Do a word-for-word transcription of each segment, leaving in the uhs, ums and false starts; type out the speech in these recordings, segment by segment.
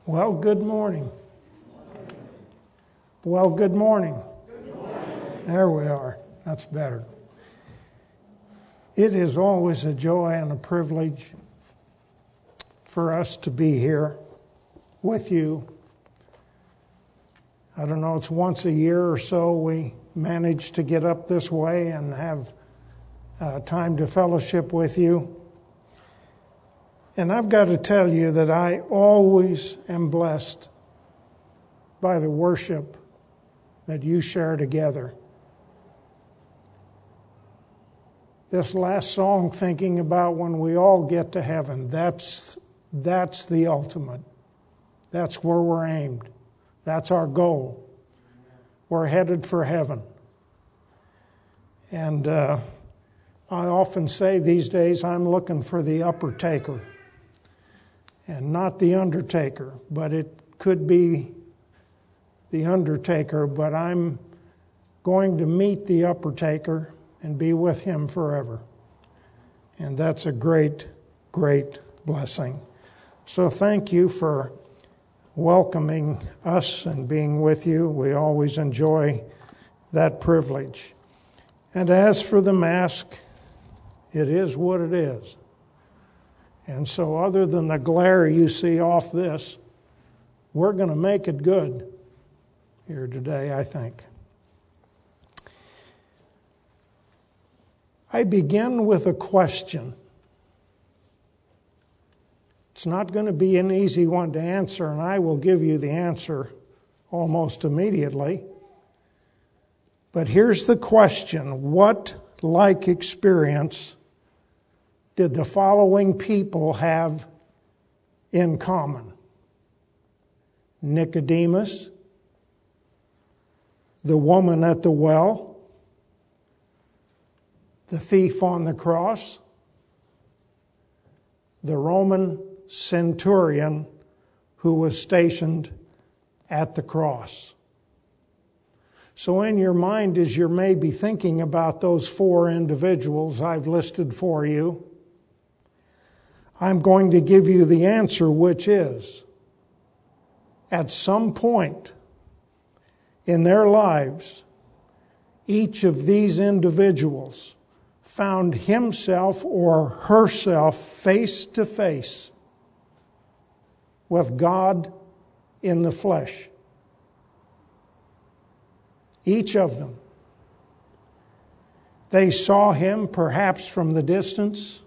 Well, good morning. Well, good morning. Good morning. There we are. That's better. It is always a joy and a privilege for us to be here with you. I don't know, it's once a year or so we manage to get up this way and have uh, time to fellowship with you. And I've got to tell you that I always am blessed by the worship that you share together. This last song, thinking about when we all get to heaven, that's, that's the ultimate. That's where we're aimed. That's our goal. We're headed for heaven. And uh, I often say these days I'm looking for the upper taker. And not the undertaker, but it could be the undertaker, but I'm going to meet the upper taker and be with him forever. And that's a great, great blessing. So thank you for welcoming us and being with you. We always enjoy that privilege. And as for the mask, it is what it is. And so other than the glare you see off this, we're going to make it good here today, I think. I begin with a question. It's not going to be an easy one to answer, and I will give you the answer almost immediately. But here's the question. What like experience did the following people have in common? Nicodemus, the woman at the well, the thief on the cross, the Roman centurion who was stationed at the cross. So in your mind, as you're maybe thinking about those four individuals I've listed for you, I'm going to give you the answer, which is, at some point in their lives, each of these individuals found himself or herself face to face with God in the flesh. Each of them. They saw him perhaps from the distance.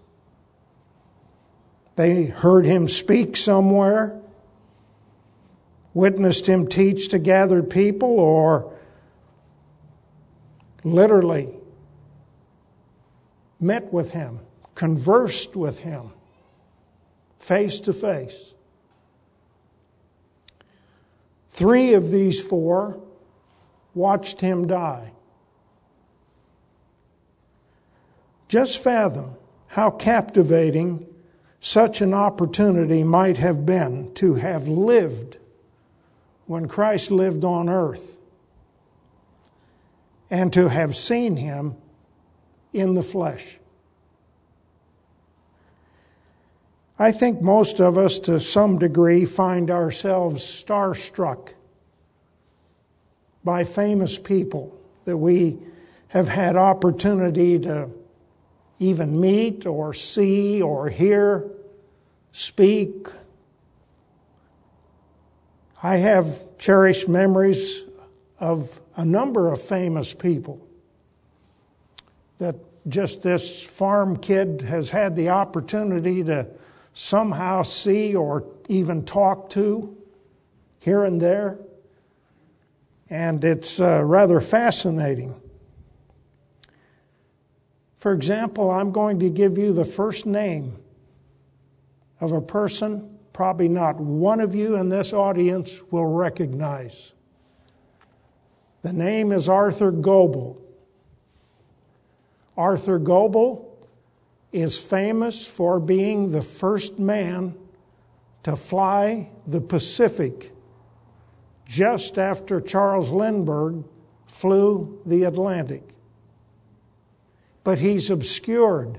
They heard him speak somewhere, witnessed him teach to gathered people, or literally met with him, conversed with him, face to face. Three of these four watched him die. Just fathom how captivating such an opportunity might have been to have lived when Christ lived on earth and to have seen him in the flesh. I think most of us, to some degree, find ourselves starstruck by famous people that we have had opportunity to even meet or see or hear, speak. I have cherished memories of a number of famous people that just this farm kid has had the opportunity to somehow see or even talk to here and there. And it's uh, rather fascinating. For example, I'm going to give you the first name of a person probably not one of you in this audience will recognize. The name is Arthur Goebel. Arthur Goebel is famous for being the first man to fly the Pacific just after Charles Lindbergh flew the Atlantic. But he's obscured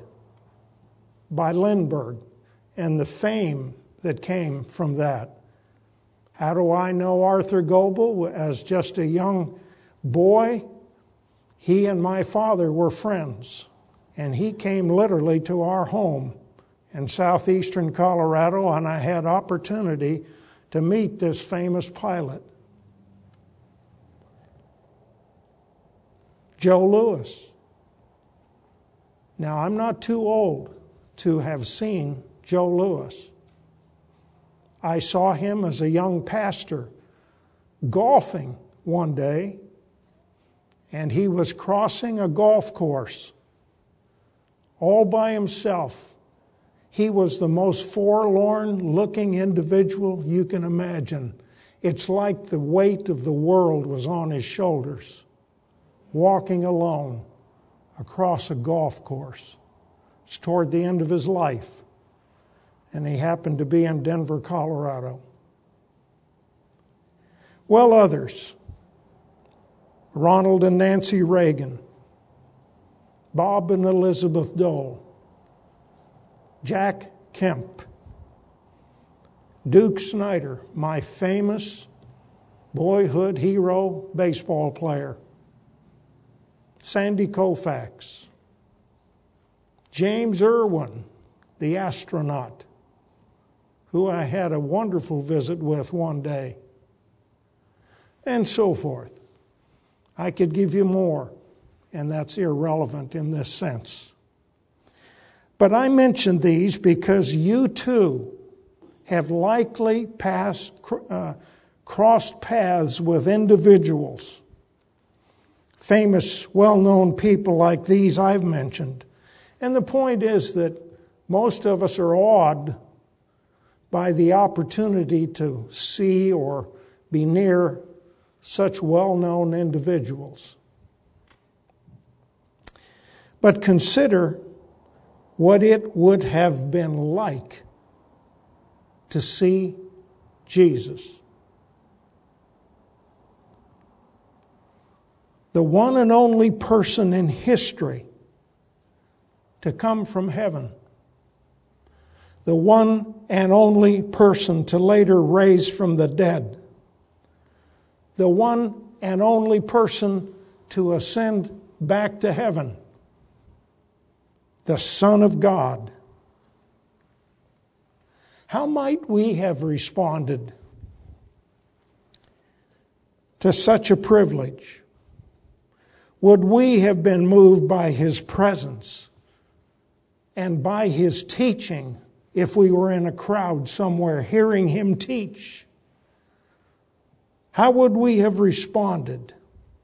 by Lindbergh and the fame that came from that. How do I know Arthur Goebel? As just a young boy, he and my father were friends, and he came literally to our home in southeastern Colorado, and I had opportunity to meet this famous pilot. Joe Louis. Now, I'm not too old to have seen Joe Louis. I saw him as a young pastor golfing one day, and he was crossing a golf course all by himself. He was the most forlorn-looking individual you can imagine. It's like the weight of the world was on his shoulders, walking alone across a golf course. It's toward the end of his life, and he happened to be in Denver, Colorado. Well, others, Ronald and Nancy Reagan, Bob and Elizabeth Dole, Jack Kemp, Duke Snider, my famous boyhood hero baseball player, Sandy Koufax, James Irwin, the astronaut, who I had a wonderful visit with one day, and so forth. I could give you more, and that's irrelevant in this sense. But I mention these because you too have likely passed, uh, crossed paths with individuals, famous, well-known people like these I've mentioned. And the point is that most of us are awed by the opportunity to see or be near such well-known individuals. But consider what it would have been like to see Jesus. The one and only person in history to come from heaven. The one and only person to later raise from the dead. The one and only person to ascend back to heaven. The Son of God. How might we have responded to such a privilege? Would we have been moved by His presence and by His teaching if we were in a crowd somewhere hearing Him teach? How would we have responded?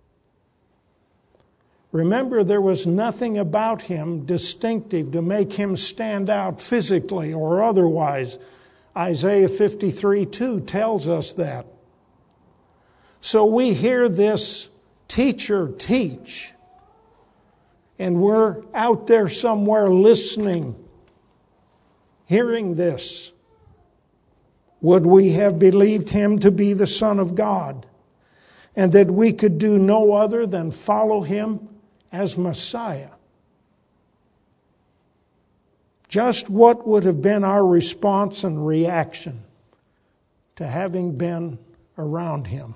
Remember, there was nothing about Him distinctive to make Him stand out physically or otherwise. Isaiah fifty-three two tells us that. So we hear this teacher teach, and we're out there somewhere listening, hearing this. Would we have believed Him to be the Son of God, and that we could do no other than follow Him as Messiah? Just what would have been our response and reaction to having been around Him?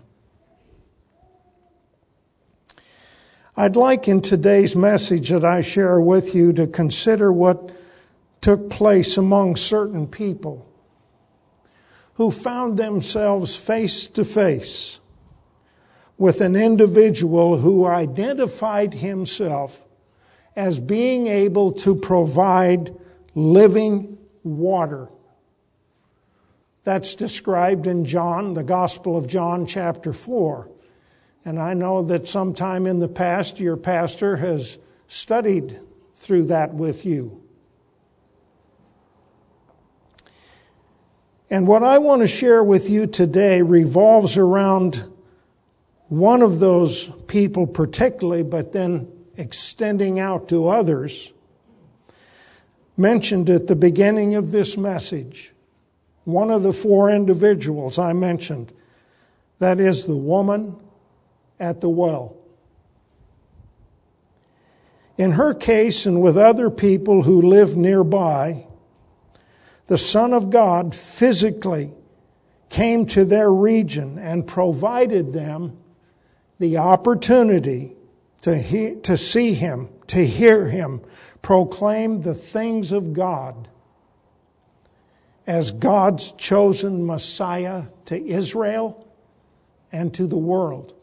I'd like in today's message that I share with you to consider what took place among certain people who found themselves face to face with an individual who identified himself as being able to provide living water. That's described in John, the Gospel of John, chapter four. And I know that sometime in the past your pastor has studied through that with you. And what I want to share with you today revolves around one of those people particularly, but then extending out to others, mentioned at the beginning of this message. One of the four individuals I mentioned, that is the woman at the well. In her case, and with other people who lived nearby, the Son of God physically came to their region and provided them the opportunity to he- to see him, to hear him proclaim the things of God as God's chosen Messiah to Israel and to the world.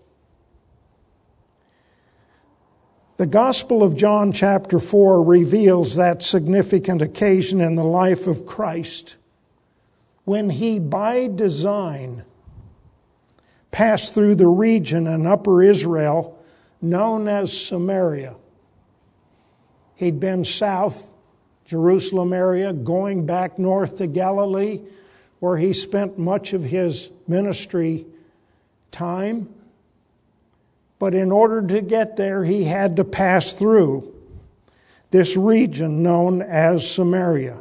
The Gospel of John chapter four reveals that significant occasion in the life of Christ when he, by design, passed through the region in Upper Israel known as Samaria. He'd been south, Jerusalem area, going back north to Galilee, where he spent much of his ministry time. But in order to get there, he had to pass through this region known as Samaria.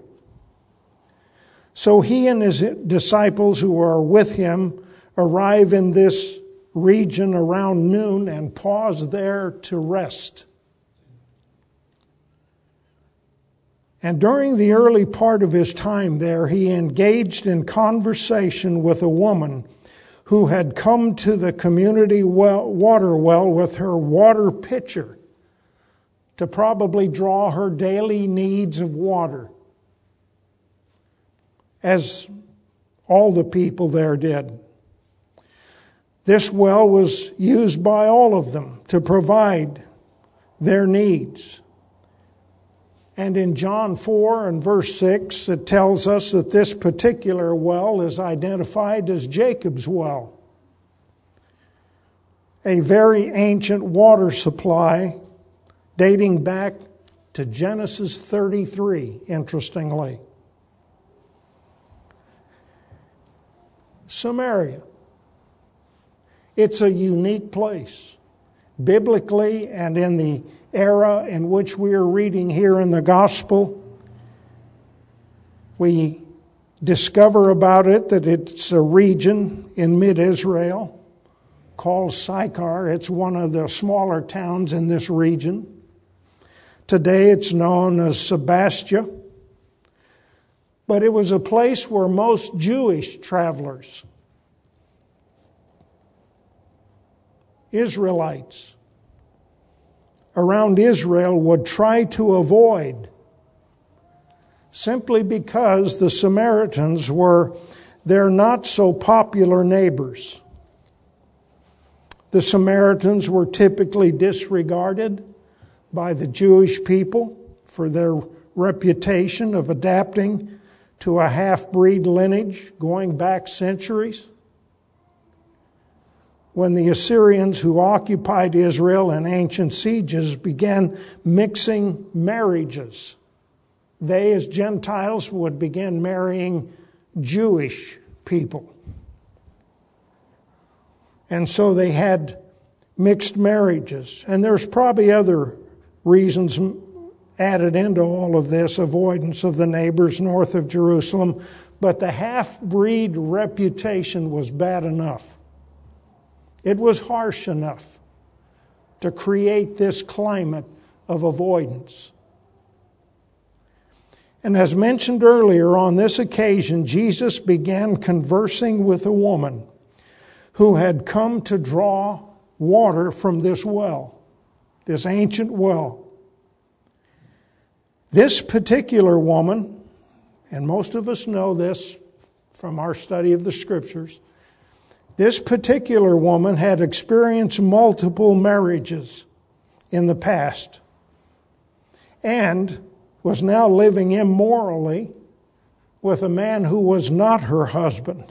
So he and his disciples who are with him arrive in this region around noon and pause there to rest. And during the early part of his time there, he engaged in conversation with a woman who had come to the community well, water well with her water pitcher to probably draw her daily needs of water, as all the people there did. This well was used by all of them to provide their needs. And in John four and verse six, it tells us that this particular well is identified as Jacob's well, a very ancient water supply dating back to Genesis thirty-three, interestingly. Samaria. It's a unique place, biblically and in the era in which we are reading here in the Gospel. We discover about it that it's a region in mid-Israel called Sychar. It's one of the smaller towns in this region. Today it's known as Sebastia. But it was a place where most Jewish travelers, Israelites around Israel, would try to avoid, simply because the Samaritans were their not so popular neighbors. The Samaritans were typically disregarded by the Jewish people for their reputation of adapting to a half-breed lineage going back centuries. When the Assyrians who occupied Israel in ancient sieges began mixing marriages, they as Gentiles would begin marrying Jewish people. And so they had mixed marriages. And there's probably other reasons added into all of this, avoidance of the neighbors north of Jerusalem. But the half-breed reputation was bad enough. It was harsh enough to create this climate of avoidance. And as mentioned earlier, on this occasion, Jesus began conversing with a woman who had come to draw water from this well, this ancient well. This particular woman, and most of us know this from our study of the Scriptures, this particular woman had experienced multiple marriages in the past and was now living immorally with a man who was not her husband.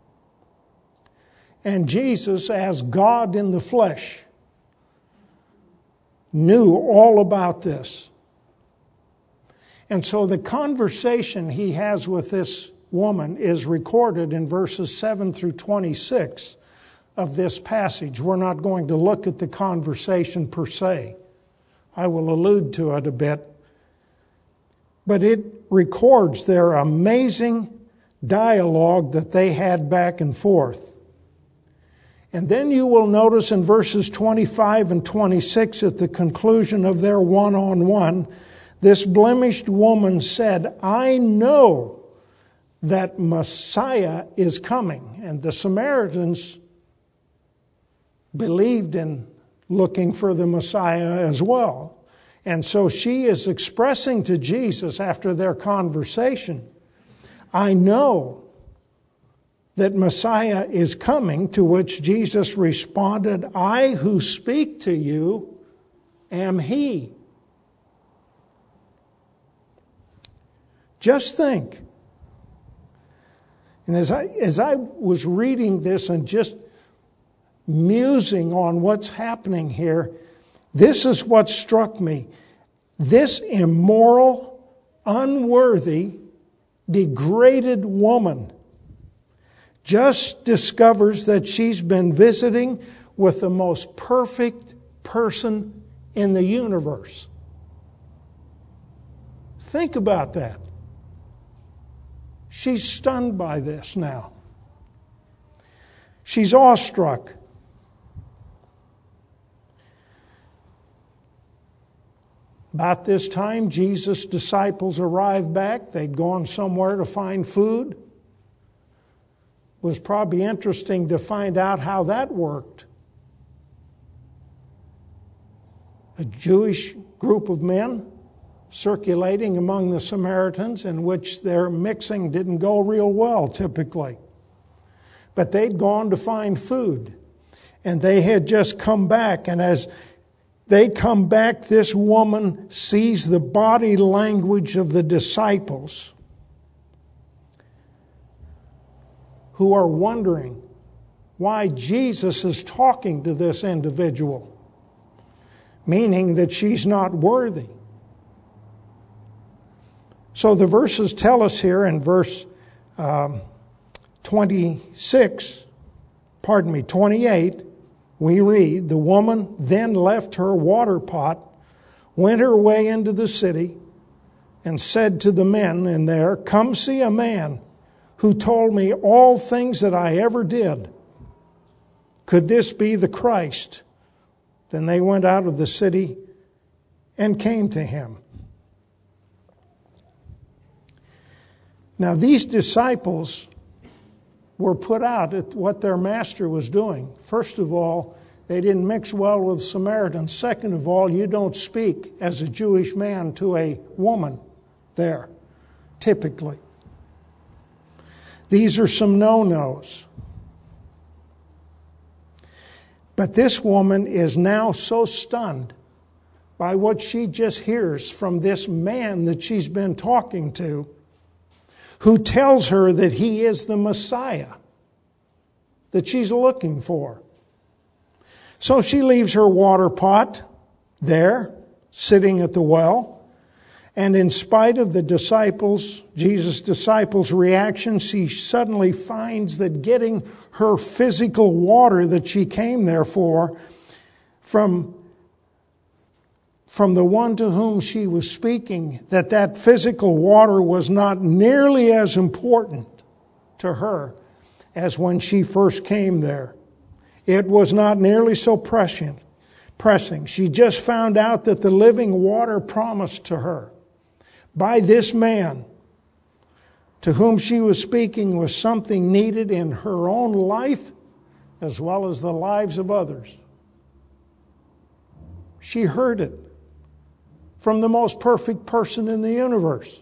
And Jesus, as God in the flesh, knew all about this. And so the conversation he has with this woman is recorded in verses seven through twenty-six of this passage. We're not going to look at the conversation per se. I will allude to it a bit. But it records their amazing dialogue that they had back and forth. And then you will notice in verses twenty-five and twenty-six, at the conclusion of their one-on-one, this blemished woman said, "I know that Messiah is coming. And the Samaritans believed in looking for the Messiah as well. And so she is expressing to Jesus after their conversation, I know that Messiah is coming, to which Jesus responded, I who speak to you am He. Just think. And as I, as I was reading this and just musing on what's happening here, this is what struck me. This immoral, unworthy, degraded woman just discovers that she's been visiting with the most perfect person in the universe. Think about that. She's stunned by this now. She's awestruck. About this time, Jesus' disciples arrived back. They'd gone somewhere to find food. It was probably interesting to find out how that worked. A Jewish group of men circulating among the Samaritans, in which their mixing didn't go real well typically. But they'd gone to find food, and they had just come back, and as they come back, this woman sees the body language of the disciples, who are wondering why Jesus is talking to this individual, meaning that she's not worthy. So the verses tell us here in verse um, twenty-six, pardon me, twenty-eight, we read, the woman then left her water pot, went her way into the city, and said to the men in there, come see a man who told me all things that I ever did. Could this be the Christ? Then they went out of the city and came to him. Now these disciples were put out at what their master was doing. First of all, they didn't mix well with Samaritans. Second of all, you don't speak as a Jewish man to a woman there, typically. These are some no-nos. But this woman is now so stunned by what she just hears from this man that she's been talking to, who tells her that he is the Messiah that she's looking for. So she leaves her water pot there, sitting at the well, and in spite of the disciples, Jesus' disciples' reaction, she suddenly finds that getting her physical water that she came there for from from the one to whom she was speaking, that that physical water was not nearly as important to her as when she first came there. It was not nearly so prescient, pressing. She just found out that the living water promised to her by this man to whom she was speaking was something needed in her own life as well as the lives of others. She heard it from the most perfect person in the universe.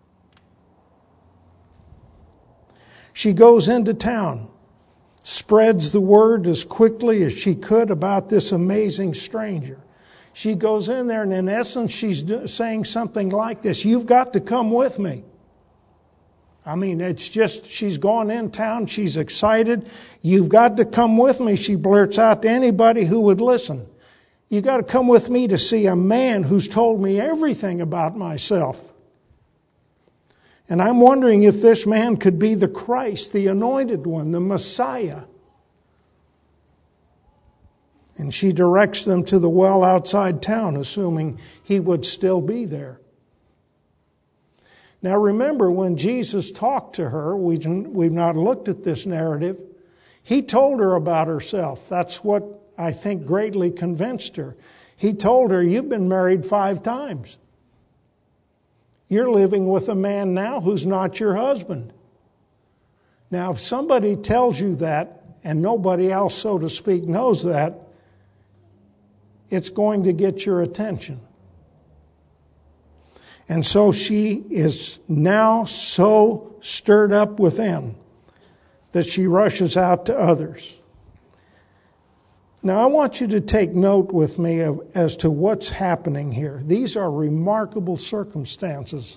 She goes into town, spreads the word as quickly as she could about this amazing stranger. She goes in there, and in essence, she's saying something like this: you've got to come with me. I mean, it's just, she's gone in town, she's excited. You've got to come with me, she blurts out to anybody who would listen. You've got to come with me to see a man who's told me everything about myself. And I'm wondering if this man could be the Christ, the anointed one, the Messiah. And she directs them to the well outside town, assuming he would still be there. Now remember, when Jesus talked to her, we, we've not looked at this narrative, he told her about herself. That's what I think greatly convinced her. He told her, you've been married five times. You're living with a man now who's not your husband. Now, if somebody tells you that, and nobody else, so to speak, knows that, it's going to get your attention. And so she is now so stirred up within that she rushes out to others. Now, I want you to take note with me of, as to what's happening here. These are remarkable circumstances.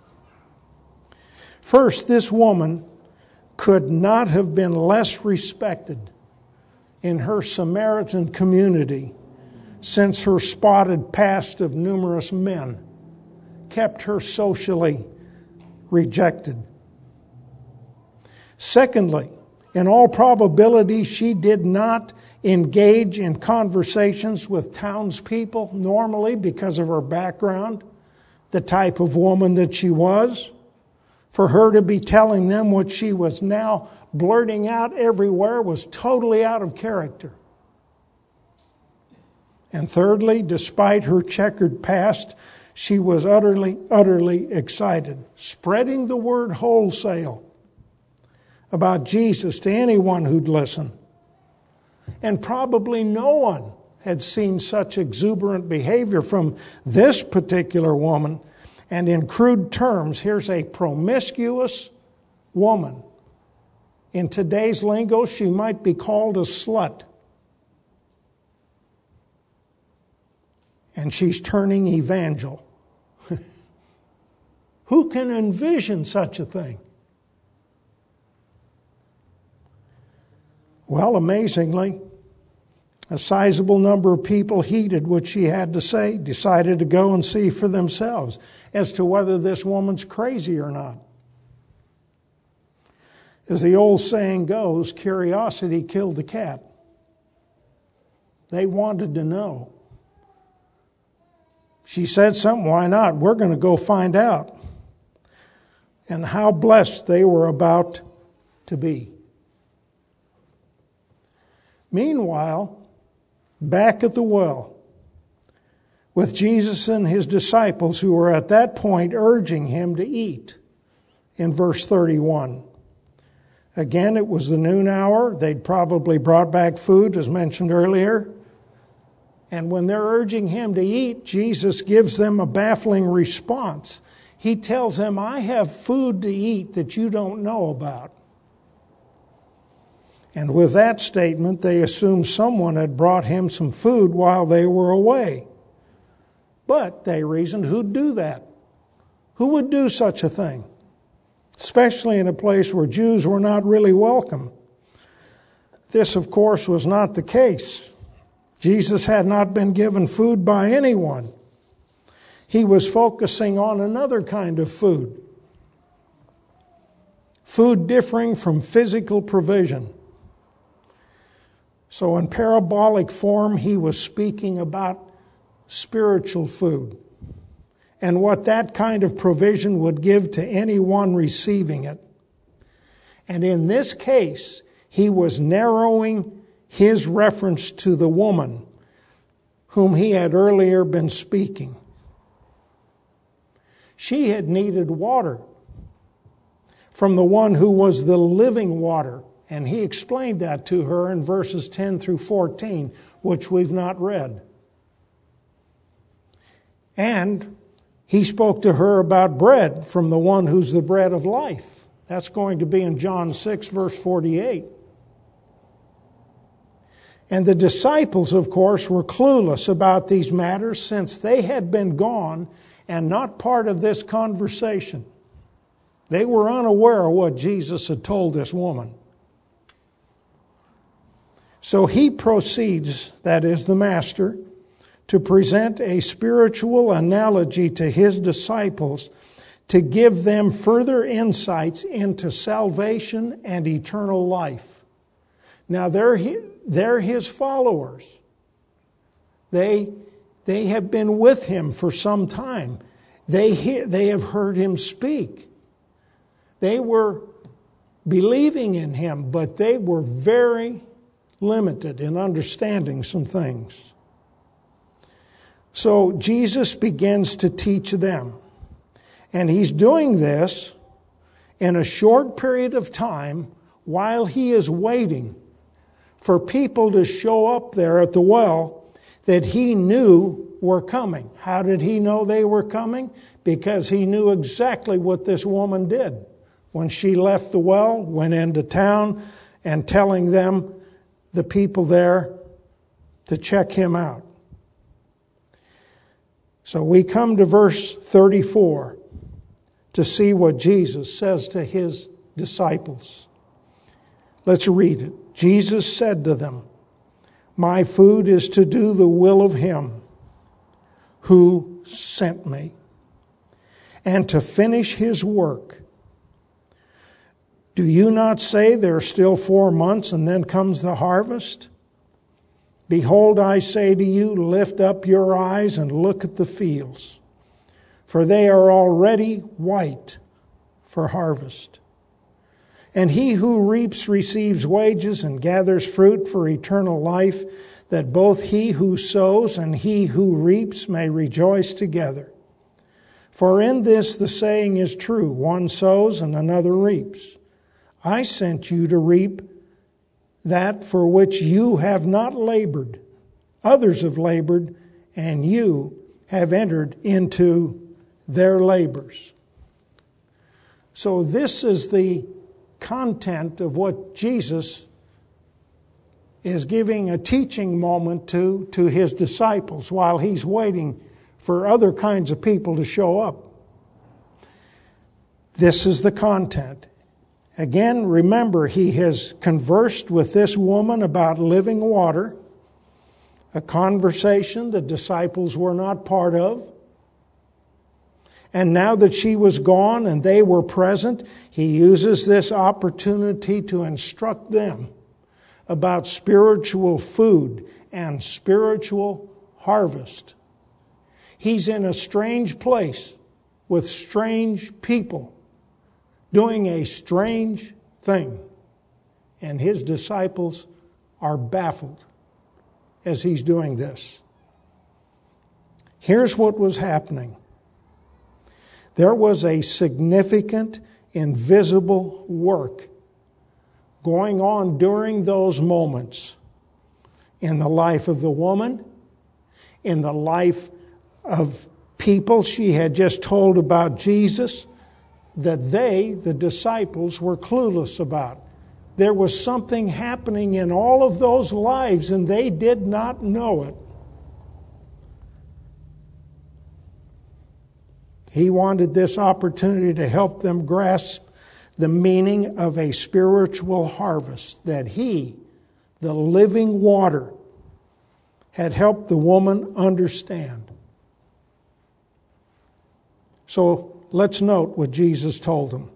First, this woman could not have been less respected in her Samaritan community, since her spotted past of numerous men kept her socially rejected. Secondly, in all probability, she did not engage in conversations with townspeople normally because of her background, the type of woman that she was. For her to be telling them what she was now blurting out everywhere was totally out of character. And thirdly, despite her checkered past, she was utterly, utterly excited, spreading the word wholesale about Jesus to anyone who'd listen. And probably no one had seen such exuberant behavior from this particular woman. And in crude terms, here's a promiscuous woman. In today's lingo, she might be called a slut. And she's turning evangel. Who can envision such a thing? Well, amazingly, a sizable number of people heeded what she had to say, decided to go and see for themselves as to whether this woman's crazy or not. As the old saying goes, curiosity killed the cat. They wanted to know. She said something, why not? We're going to go find out. And how blessed they were about to be. Meanwhile, back at the well, with Jesus and his disciples who were at that point urging him to eat, in verse thirty-one. Again, it was the noon hour. They'd probably brought back food, as mentioned earlier. And when they're urging him to eat, Jesus gives them a baffling response. He tells them, I have food to eat that you don't know about. And with that statement, they assumed someone had brought him some food while they were away. But, they reasoned, who'd do that? Who would do such a thing? Especially in a place where Jews were not really welcome. This, of course, was not the case. Jesus had not been given food by anyone. He was focusing on another kind of food. Food differing from physical provision. So in parabolic form, he was speaking about spiritual food and what that kind of provision would give to anyone receiving it. And in this case, he was narrowing his reference to the woman whom he had earlier been speaking. She had needed water from the one who was the living water. And he explained that to her in verses ten through fourteen, which we've not read. And he spoke to her about bread from the one who's the bread of life. That's going to be in John six, verse forty-eight. And the disciples, of course, were clueless about these matters since they had been gone and not part of this conversation. They were unaware of what Jesus had told this woman. So he proceeds, that is the master, to present a spiritual analogy to his disciples to give them further insights into salvation and eternal life. Now, they're, they're his followers. They, they have been with him for some time. They, hear, they have heard him speak. They were believing in him, but they were very limited in understanding some things. So Jesus begins to teach them. And he's doing this in a short period of time while he is waiting for people to show up there at the well that he knew were coming. How did he know they were coming? Because he knew exactly what this woman did when she left the well, went into town, and telling them, the people there, to check him out. So we come to verse thirty-four to see what Jesus says to his disciples. Let's read it. Jesus said to them, "My food is to do the will of him who sent me, and to finish his work. Do you not say there are still four months and then comes the harvest? Behold, I say to you, lift up your eyes and look at the fields, for they are already white for harvest. And he who reaps receives wages and gathers fruit for eternal life, that both he who sows and he who reaps may rejoice together. For in this the saying is true, one sows and another reaps. I sent you to reap that for which you have not labored. Others have labored, and you have entered into their labors." So this is the content of what Jesus is giving a teaching moment to, to his disciples while he's waiting for other kinds of people to show up. This is the content. Again, remember, he has conversed with this woman about living water, a conversation the disciples were not part of. And now that she was gone and they were present, he uses this opportunity to instruct them about spiritual food and spiritual harvest. He's in a strange place with strange people doing a strange thing. And his disciples are baffled as he's doing this. Here's what was happening. There was a significant, invisible work going on during those moments in the life of the woman, in the life of people she had just told about Jesus, that they, the disciples, were clueless about. There was something happening in all of those lives, and they did not know it. He wanted this opportunity to help them grasp the meaning of a spiritual harvest that he, the living water, had helped the woman understand. So let's note what Jesus told them.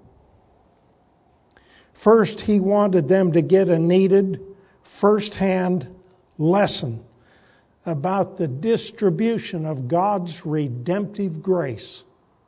First, he wanted them to get a needed first-hand lesson about the distribution of God's redemptive grace.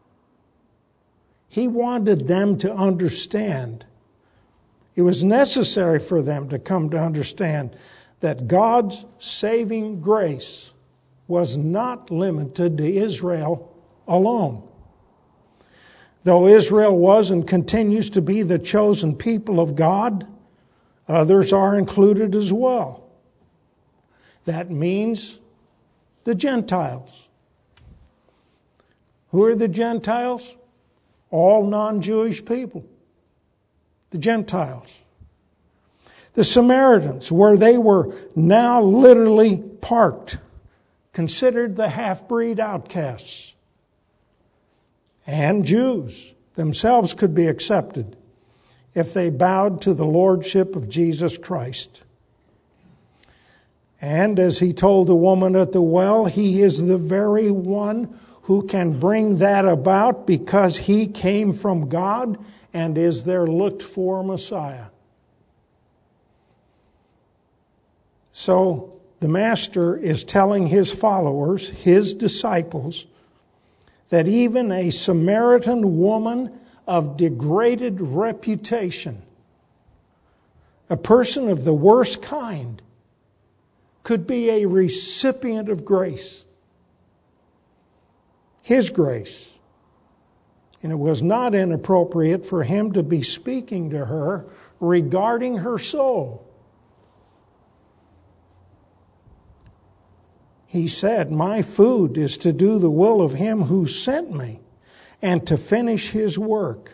He wanted them to understand. It was necessary for them to come to understand that God's saving grace was not limited to Israel alone. Though Israel was and continues to be the chosen people of God, others are included as well. That means the Gentiles. Who are the Gentiles? All non-Jewish people. The Gentiles. The Samaritans, where they were now literally parked, considered the half-breed outcasts. And Jews themselves could be accepted if they bowed to the lordship of Jesus Christ. And as he told the woman at the well, he is the very one who can bring that about because he came from God and is their looked-for Messiah. So the Master is telling his followers, his disciples, that even a Samaritan woman of degraded reputation, a person of the worst kind, could be a recipient of grace. His grace. And it was not inappropriate for him to be speaking to her regarding her soul. He said, "My food is to do the will of him who sent me and to finish his work."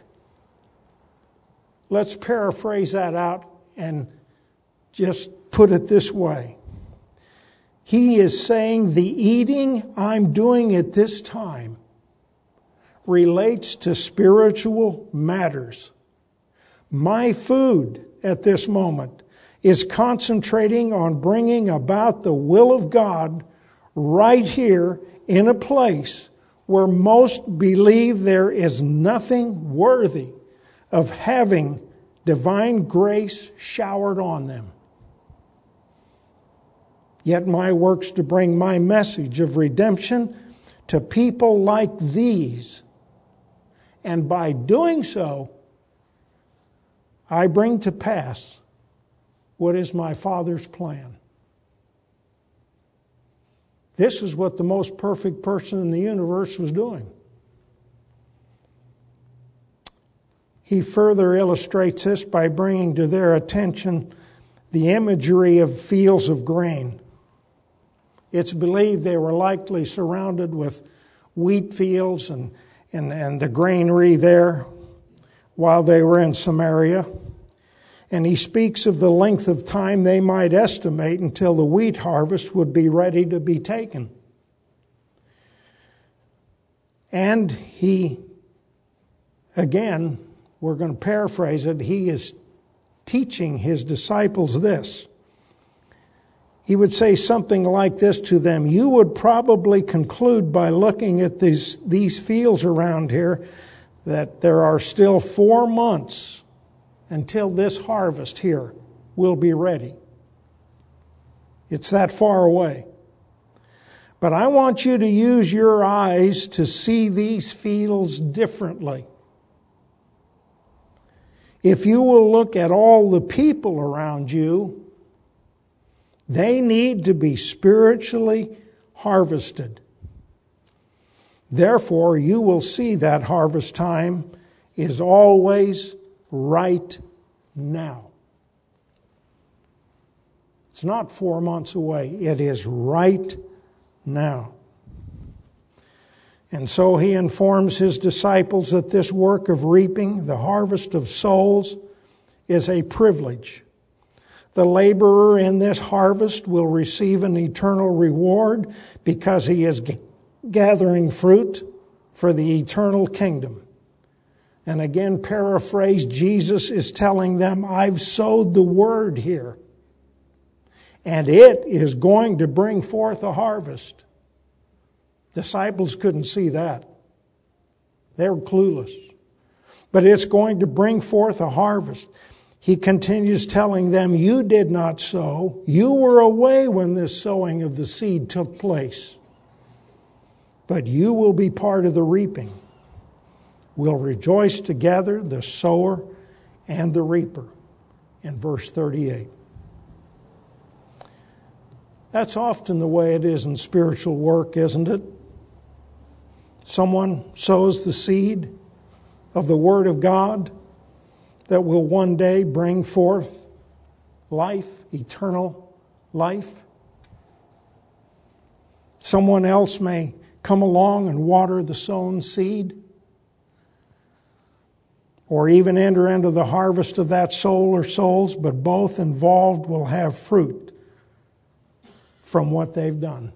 Let's paraphrase that out and just put it this way. He is saying the eating I'm doing at this time relates to spiritual matters. My food at this moment is concentrating on bringing about the will of God right here in a place where most believe there is nothing worthy of having divine grace showered on them. Yet my work's to bring my message of redemption to people like these. And by doing so, I bring to pass what is my Father's plan. This is what the most perfect person in the universe was doing. He further illustrates this by bringing to their attention the imagery of fields of grain. It's believed they were likely surrounded with wheat fields and, and, and the granary there while they were in Samaria. And he speaks of the length of time they might estimate until the wheat harvest would be ready to be taken. And he, again, we're going to paraphrase it, he is teaching his disciples this. He would say something like this to them: you would probably conclude by looking at these, these fields around here that there are still four months until this harvest here will be ready. It's that far away. But I want you to use your eyes to see these fields differently. If you will look at all the people around you, they need to be spiritually harvested. Therefore, you will see that harvest time is always right now. It's not four months away. It is right now. And so he informs his disciples that this work of reaping, the harvest of souls, is a privilege. The laborer in this harvest will receive an eternal reward because he is g- gathering fruit for the eternal kingdom. And again, paraphrased, Jesus is telling them, I've sowed the word here, and it is going to bring forth a harvest. Disciples couldn't see that. They were clueless. But it's going to bring forth a harvest. He continues telling them, you did not sow. You were away when this sowing of the seed took place. But you will be part of the reaping. We'll rejoice together, the sower and the reaper. In verse thirty-eight. That's often the way it is in spiritual work, isn't it? Someone sows the seed of the Word of God that will one day bring forth life, eternal life. Someone else may come along and water the sown seed, or even enter into the harvest of that soul or souls, but both involved will have fruit from what they've done.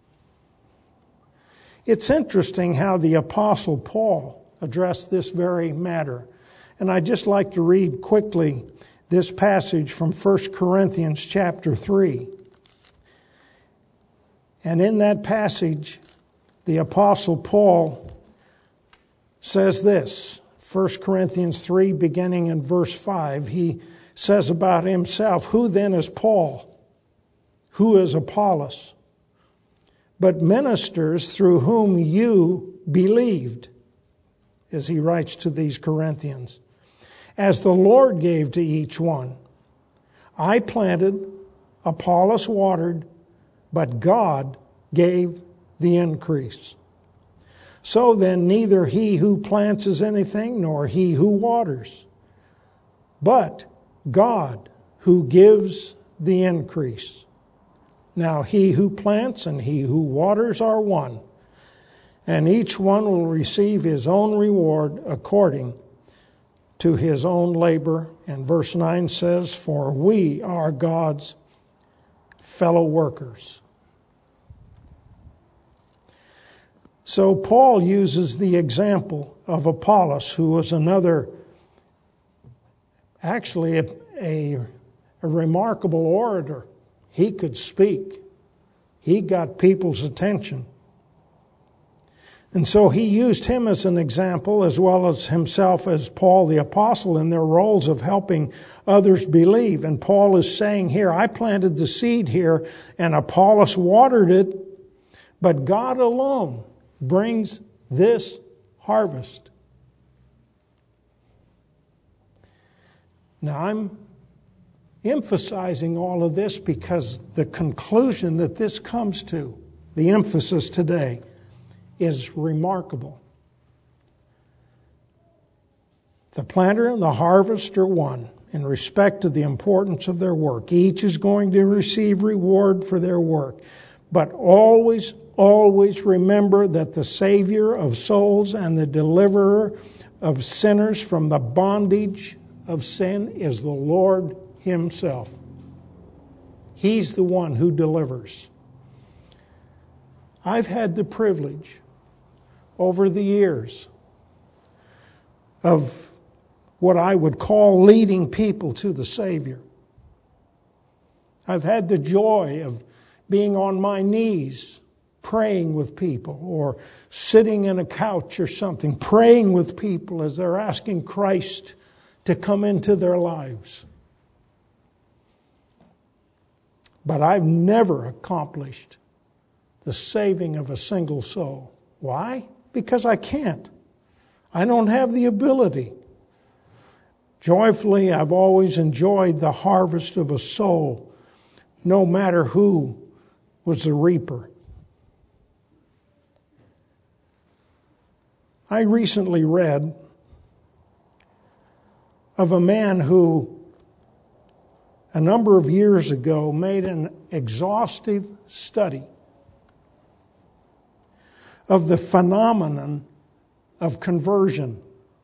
It's interesting how the Apostle Paul addressed this very matter. And I'd just like to read quickly this passage from First Corinthians chapter three. And in that passage, the Apostle Paul says this, First Corinthians three, beginning in verse five, he says about himself, who then is Paul? Who is Apollos? But ministers through whom you believed, as he writes to these Corinthians, as the Lord gave to each one. I planted, Apollos watered, but God gave the increase. So then neither he who plants is anything, nor he who waters, but God who gives the increase. Now he who plants and he who waters are one, and each one will receive his own reward according to his own labor. And verse nine says, for we are God's fellow workers. So Paul uses the example of Apollos, who was another, actually a, a, a remarkable orator. He could speak. He got people's attention. And so he used him as an example, as well as himself as Paul the apostle, in their roles of helping others believe. And Paul is saying here, I planted the seed here, and Apollos watered it, but God alone brings this harvest. Now I'm emphasizing all of this because the conclusion that this comes to, the emphasis today, is remarkable. The planter and the harvest are one in respect to the importance of their work. Each is going to receive reward for their work. But always, always remember that the Savior of souls and the deliverer of sinners from the bondage of sin is the Lord Himself. He's the one who delivers. I've had the privilege over the years of what I would call leading people to the Savior. I've had the joy of being on my knees praying with people, or sitting in a couch or something, praying with people as they're asking Christ to come into their lives. But I've never accomplished the saving of a single soul. Why? Because I can't. I don't have the ability. Joyfully, I've always enjoyed the harvest of a soul, no matter who was the reaper. I recently read of a man who, a number of years ago, made an exhaustive study of the phenomenon of conversion,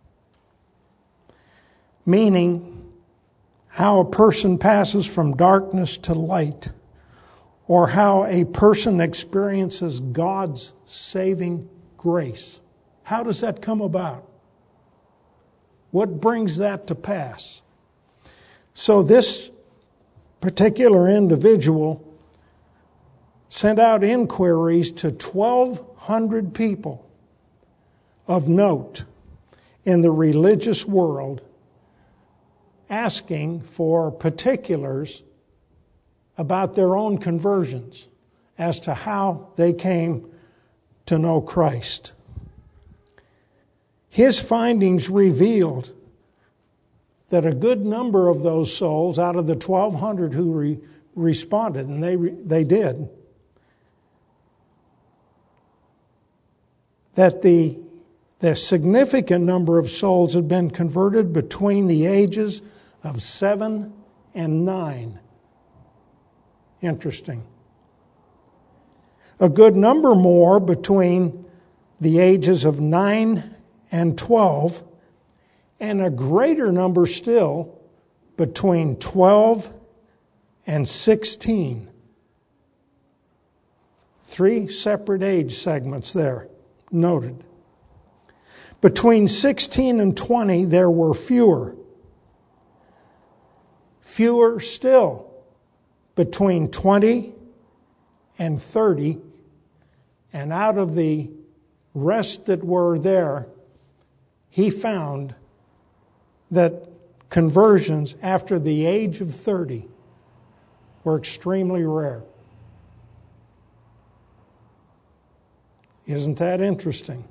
meaning how a person passes from darkness to light, or how a person experiences God's saving grace. How does that come about? What brings that to pass? So this particular individual sent out inquiries to twelve hundred people of note in the religious world, asking for particulars about their own conversions as to how they came to know Christ. His findings revealed that a good number of those souls, out of the twelve hundred who re- responded, and they re- they did, that the, the significant number of souls had been converted between the ages of seven and nine. Interesting. A good number more between the ages of nine and twelve, and a greater number still between twelve and sixteen. Three separate age segments there noted. Between sixteen and twenty, there were fewer. Fewer still between twenty and thirty, and out of the rest that were there, he found that conversions after the age of thirty were extremely rare. Isn't that interesting?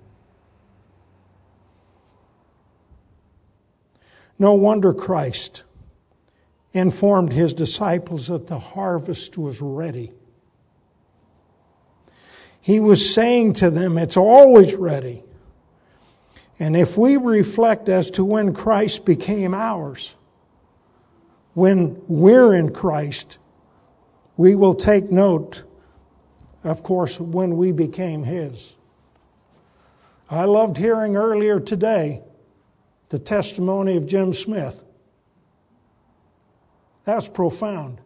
No wonder Christ informed His disciples that the harvest was ready. He was saying to them, it's always ready. And if we reflect as to when Christ became ours, when we're in Christ, we will take note, of course, when we became His. I loved hearing earlier today the testimony of Jim Smith. That's profound.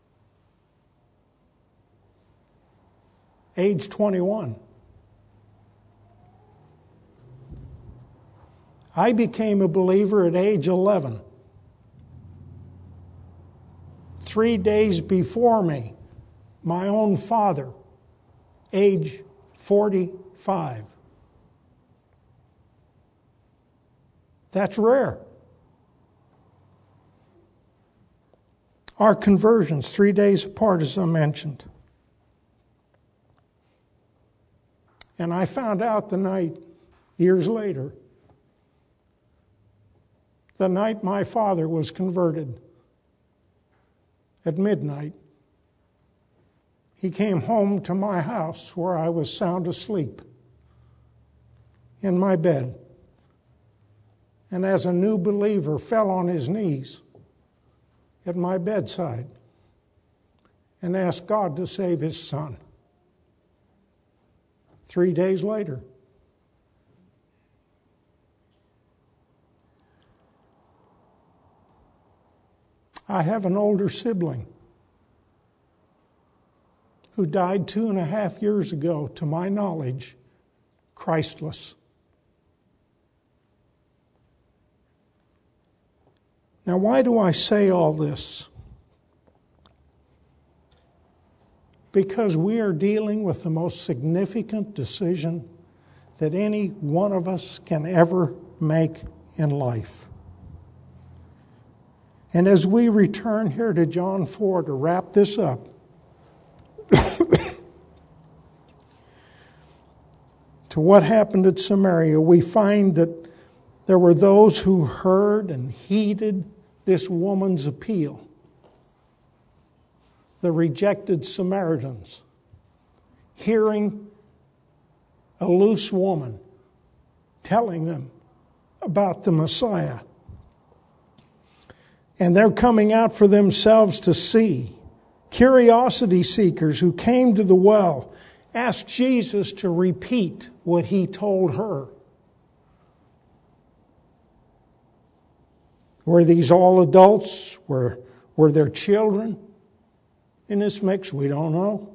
Age twenty-one. I became a believer at age eleven. Three days before me, my own father, age forty-five. That's rare. Our conversions, three days apart, as I mentioned. And I found out the night, years later, the night my father was converted, at midnight, he came home to my house where I was sound asleep in my bed. And as a new believer, fell on his knees at my bedside and asked God to save his son. Three days later, I have an older sibling who died two and a half years ago, to my knowledge, Christless. Now, why do I say all this? Because we are dealing with the most significant decision that any one of us can ever make in life. And as we return here to John four to wrap this up, to what happened at Samaria, we find that there were those who heard and heeded this woman's appeal. The rejected Samaritans, hearing a loose woman telling them about the Messiah. And they're coming out for themselves to see. Curiosity seekers who came to the well asked Jesus to repeat what he told her. Were these all adults? Were, were there children in this mix? We don't know.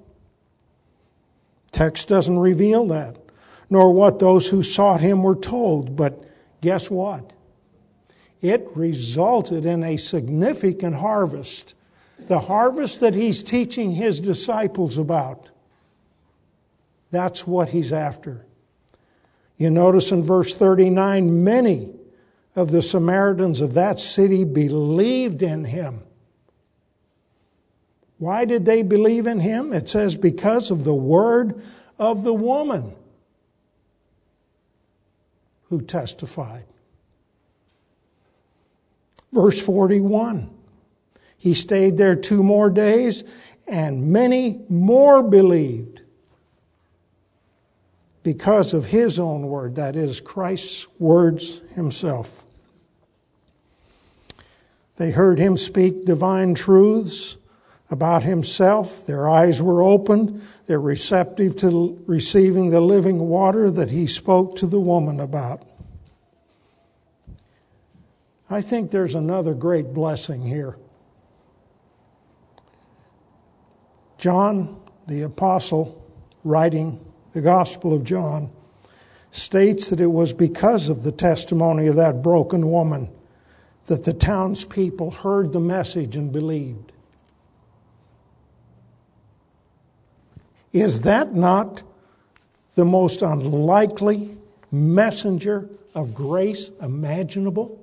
Text doesn't reveal that, nor what those who sought him were told. But guess what? It resulted in a significant harvest. The harvest that he's teaching his disciples about. That's what he's after. You notice in verse thirty-nine, many of the Samaritans of that city believed in him. Why did they believe in him? It says because of the word of the woman who testified. Verse forty-one, he stayed there two more days, and many more believed because of his own word, that is, Christ's words himself. They heard him speak divine truths about himself. Their eyes were opened. They're receptive to receiving the living water that he spoke to the woman about. I think there's another great blessing here. John, the apostle, writing the Gospel of John, states that it was because of the testimony of that broken woman that the townspeople heard the message and believed. Is that not the most unlikely messenger of grace imaginable?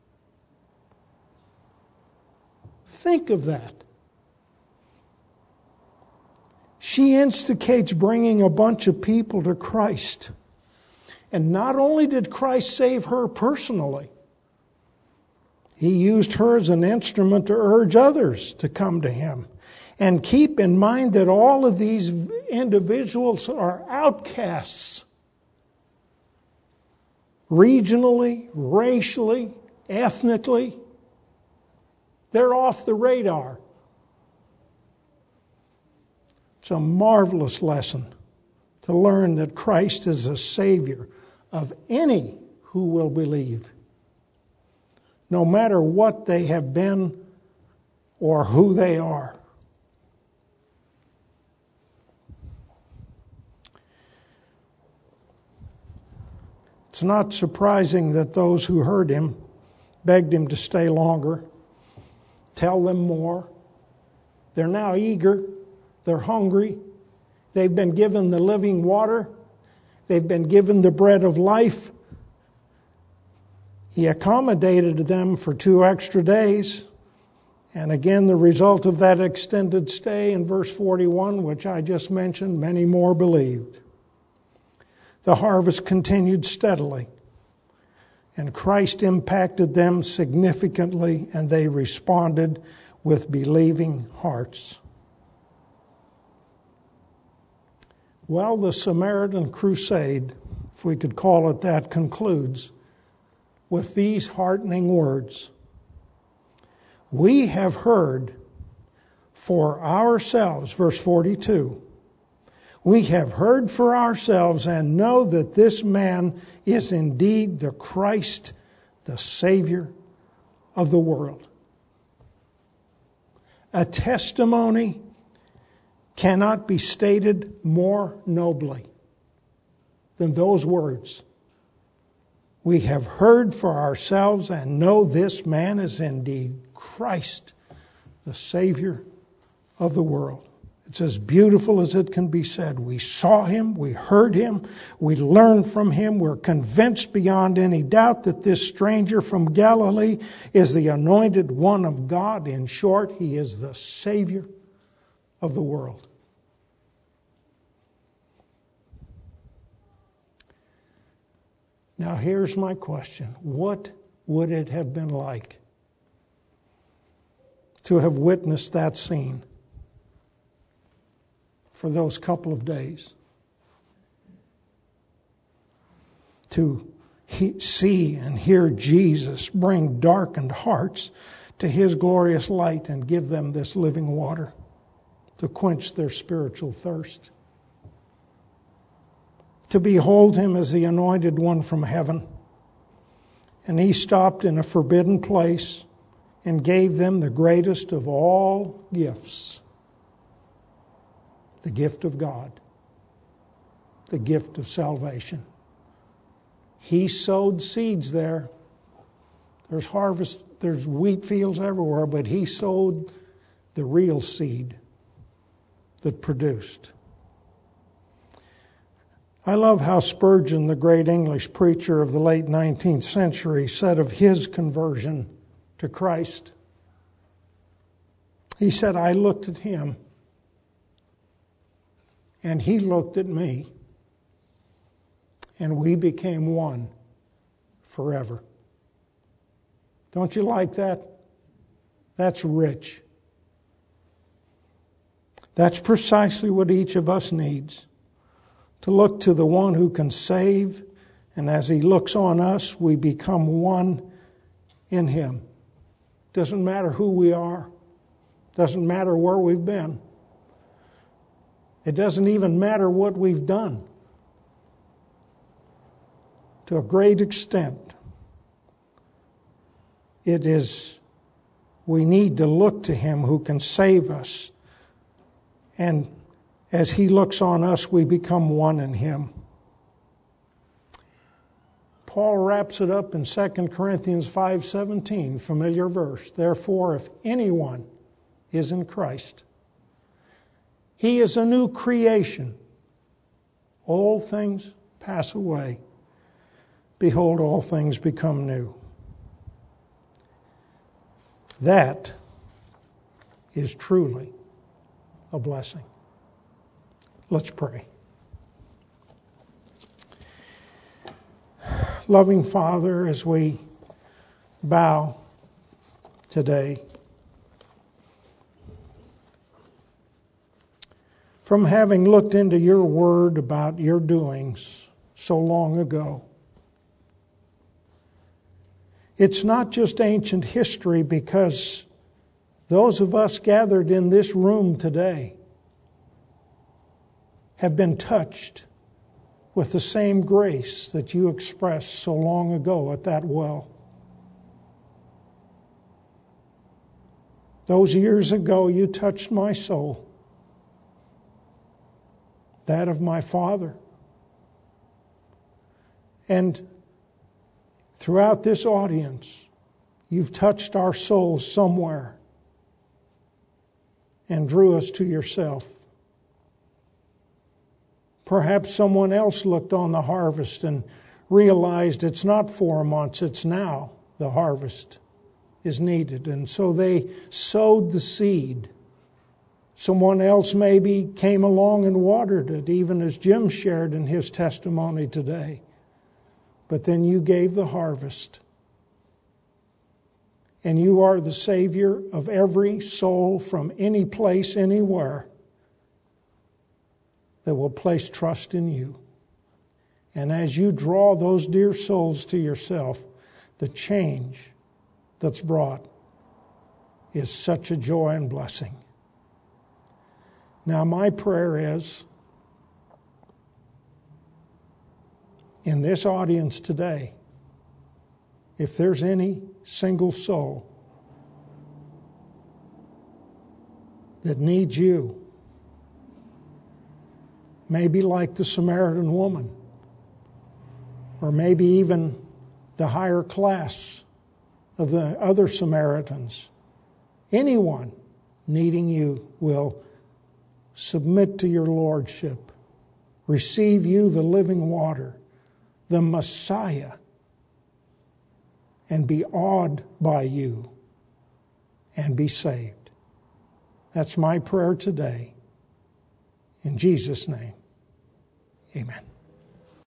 Think of that. She instigates bringing a bunch of people to Christ. And not only did Christ save her personally, he used her as an instrument to urge others to come to him. And keep in mind that all of these individuals are outcasts. Regionally, racially, ethnically. They're off the radar. It's a marvelous lesson to learn that Christ is a Savior of any who will believe, no matter what they have been or who they are. It's not surprising that those who heard him begged him to stay longer, tell them more. They're now eager. They're hungry. They've been given the living water. They've been given the bread of life. He accommodated them for two extra days. And again, the result of that extended stay in verse forty-one, which I just mentioned, many more believed. The harvest continued steadily, and Christ impacted them significantly, and they responded with believing hearts. Well, the Samaritan crusade, if we could call it that, concludes with these heartening words. We have heard for ourselves, verse forty-two, we have heard for ourselves and know that this man is indeed the Christ, the Savior of the world. A testimony cannot be stated more nobly than those words. We have heard for ourselves and know this man is indeed Christ, the Savior of the world. It's as beautiful as it can be said. We saw him, we heard him, we learned from him, we're convinced beyond any doubt that this stranger from Galilee is the anointed one of God. In short, he is the Savior of the world. Now here's my question. What would it have been like to have witnessed that scene for those couple of days? To he, see and hear Jesus bring darkened hearts to his glorious light and give them this living water to quench their spiritual thirst. To behold him as the anointed one from heaven. And he stopped in a forbidden place and gave them the greatest of all gifts. The gift of God. The gift of salvation. He sowed seeds there. There's harvest, there's wheat fields everywhere, but he sowed the real seed that produced. I love how Spurgeon, the great English preacher of the late nineteenth century, said of his conversion to Christ. He said, I looked at him, and he looked at me, and we became one forever. Don't you like that? That's rich. That's precisely what each of us needs. To look to the one who can save, and as he looks on us, we become one in him. Doesn't matter who we are. Doesn't matter where we've been. It doesn't even matter what we've done. To a great extent, it is, we need to look to him who can save us. And as he looks on us, we become one in him. Paul wraps it up in Second Corinthians five seventeen, familiar verse. Therefore, if anyone is in Christ, he is a new creation. All things pass away. Behold, all things become new. That is truly a blessing. Let's pray. Loving Father, as we bow today, from having looked into your word about your doings so long ago. It's not just ancient history, because those of us gathered in this room today have been touched with the same grace that you expressed so long ago at that well. Those years ago, you touched my soul, that of my father. And throughout this audience, you've touched our souls somewhere and drew us to yourself. Perhaps someone else looked on the harvest and realized it's not four months, it's now the harvest is needed. And so they sowed the seed. Someone else maybe came along and watered it, even as Jim shared in his testimony today. But then you gave the harvest. And you are the Savior of every soul from any place, anywhere, that will place trust in you. And as you draw those dear souls to yourself, the change that's brought is such a joy and blessing. Now, my prayer is, in this audience today, if there's any single soul that needs you, maybe like the Samaritan woman, or maybe even the higher class of the other Samaritans, anyone needing you will submit to your lordship, receive you, the living water, the Messiah, and be awed by you and be saved. That's my prayer today. In Jesus' name, amen.